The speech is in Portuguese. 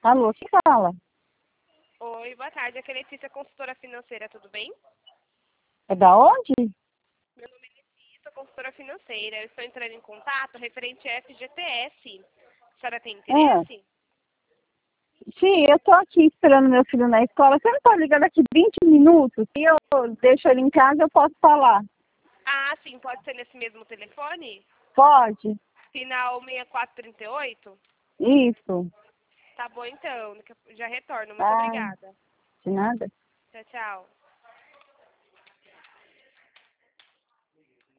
Alô, quem fala? Oi, boa tarde. Aqui é Letícia, consultora financeira, tudo bem? É da onde? Meu nome é Letícia, consultora financeira. Eu estou entrando em contato referente a FGTS. A senhora tem É. interesse? Sim, eu tô aqui esperando meu filho na escola. Você não pode ligar daqui 20 minutos? Se eu deixo ele em casa, eu posso falar. Ah, sim, pode ser nesse mesmo telefone? Pode? Final 6438? Isso. Tá bom, então. Já retorno. Muito Ah, obrigada. de nada. Tchau, tchau.